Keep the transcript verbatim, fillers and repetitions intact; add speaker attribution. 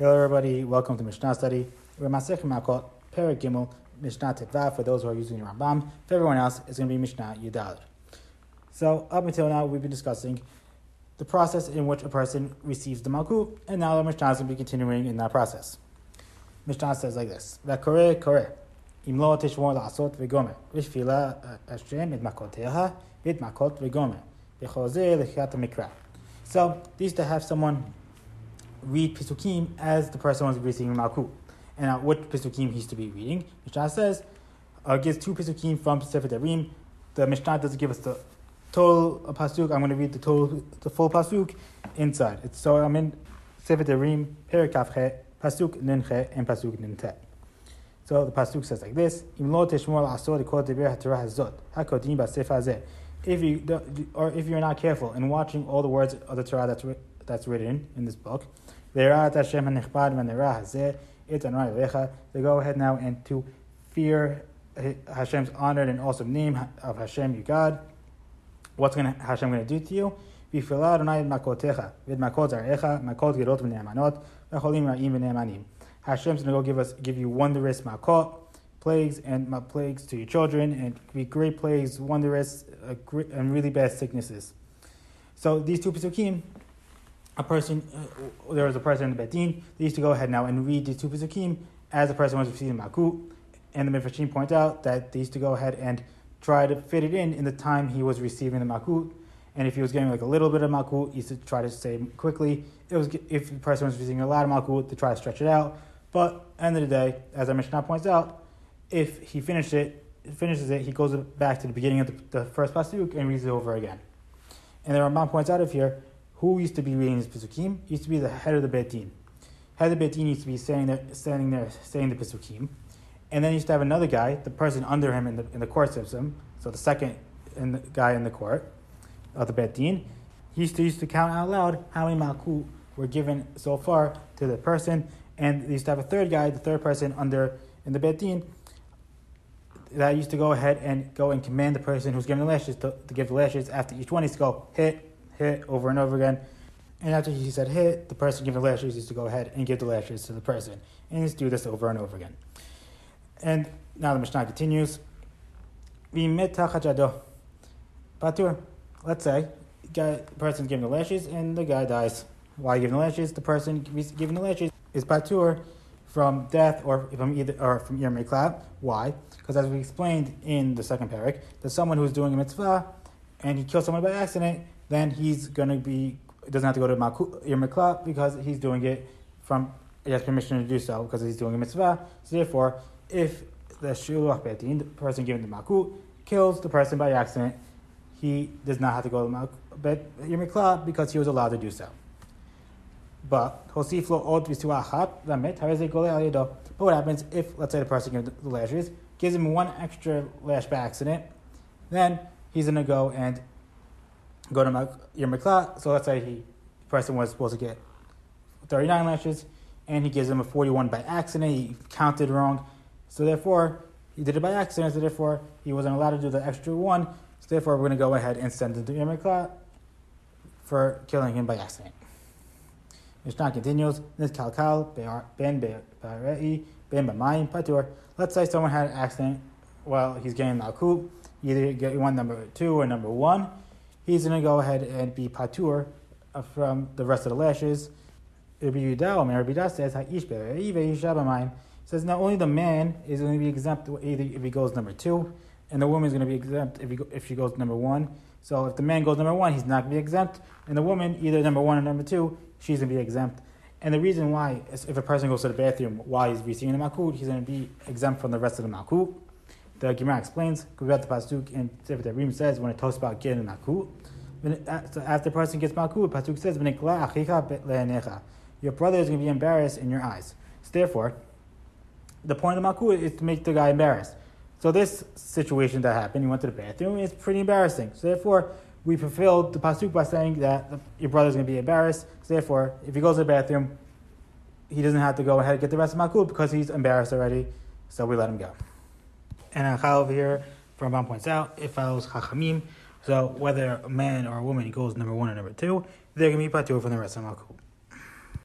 Speaker 1: Hello everybody, welcome to Mishnah Study. We're Masech Makot, Perek Gimel, Mishnah Tetvav for those who are using the Rambam. For everyone else, it's going to be Mishnah Yudalad. So up until now, we've been discussing the process in which a person receives the Malkut, and now the Mishnah is going to be continuing in that process. Mishnah says like this: V'koreh koreh, im lo tishmor la'asot v'gomer, v'shvila Hashem et makoteha v'et makot v'gomer, v'chozeh l'chat mikra. So these to have someone read Pisukim as the person was receiving Malkut. And now what Pisukim he's to be reading? Mishnah says, uh, gives two Pisukim from Sefer Devarim. The Mishnah doesn't give us the total Pasuk. I'm going to read the total, the full Pasuk inside. It's, so I'm in Sefer Devarim, Perek Kafche, Pasuk Ninche, and Pasuk Ninte. So the Pasuk says like this: Im lo teshmor la'asot kol divrei haTorah hazot, hakodim b'sefer hazeh. If you do, or if you're not careful in watching all the words of the Torah that's that's written in this book, they go ahead now and to fear Hashem's honored and awesome name of Hashem, your God. What's going to, Hashem going to do to you? Hashem's going to go give us give you wondrous makot, plagues and plagues to your children, and be great plagues, wondrous uh, great, and really bad sicknesses. So these two Pesukim, a person, uh, there was a person in the Beit Din, they used to go ahead now and read these two Pesukim as the person was receiving Malkut, and the Mefarshim point out that they used to go ahead and try to fit it in in the time he was receiving the Malkut, and if he was getting like a little bit of Malkut, he used to try to say quickly. It was if the person was receiving a lot of Malkut, to try to stretch it out. But at the end of the day, as our Mishnah points out, if he finished it, finishes it, he goes back to the beginning of the, the first Pasuk and reads it over again. And the Rambam points out of here, who used to be reading his Pesukim? Used to be the head of the Beit Din. Head of the Beit Din used to be standing there, standing there saying the Pesukim. And then he used to have another guy, the person under him in the in the court system, so the second in the guy in the court of the Beit Din, he used to, used to count out loud how many Malkut were given so far to the person. And they used to have a third guy, the third person under in the Beit Din, that used to go ahead and go and command the person who's giving the lashes to, to give the lashes. After each one, he used to go hit, hit over and over again. And after he said hit, the person giving the lashes used to go ahead and give the lashes to the person. And he used to do this over and over again. And now the Mishnah continues. Patur. Let's say the person's giving the lashes and the guy dies. Why giving the lashes? The person giving the lashes is patur from death or from either or from Yom Kippur. Why? Because as we explained in the second parak, that someone who's doing a mitzvah and he kills someone by accident, then he's going to be, doesn't have to go to Yom Kippur because he's doing it from, he has permission to do so because he's doing a mitzvah. So therefore, if the Shuluch Beit Din, the person giving the Malkut, kills the person by accident, he does not have to go to Yom Kippur because he was allowed to do so. But But what happens if, let's say, the person gives the lashes, gives him one extra lash by accident, then he's going to go and go to Yom Kippur. So let's say he, the person was supposed to get thirty-nine lashes, and he gives him a forty-one by accident. He counted wrong. So therefore, he did it by accident. So therefore, he wasn't allowed to do the extra one. So therefore, we're going to go ahead and send him to Yom Kippur for killing him by accident. Mishnah continues. Ben Be'arei Ben B'mayim Patur. Let's say someone had an accident while he's getting Malkut, either get one number two or number one. He's going to go ahead and be Patur from the rest of the lashes. Rabbi Yehuda Omer, Rabbi Yehuda says, Ha'ish Be'arei ve'isha b'mayim. Says not only the man is going to be exempt either if he goes number two, and the woman is going to be exempt if he go, if she goes number one. So if the man goes number one, he's not going to be exempt, and the woman either number one or number two, she's going to be exempt. And the reason why is if a person goes to the bathroom while he's receiving the Malkut, he's going to be exempt from the rest of the Malkut. The Gemara explains, we got the Pasuk in Sefer Devarim says when it talks about getting the Malkut, so after the person gets Malkut, Pasuk says, your brother is going to be embarrassed in your eyes. So therefore, the point of the Malkut is to make the guy embarrassed. So this situation that happened, he went to the bathroom, it's pretty embarrassing. So therefore, we fulfilled the pasuk by saying that your brother's going to be embarrassed. So therefore, if he goes to the bathroom, he doesn't have to go ahead and get the rest of Malkut because he's embarrassed already. So we let him go. And Achal over here, Rambam points out, it follows Chachamim. So whether a man or a woman goes number one or number two, they're going to be patur from the rest of Malkut.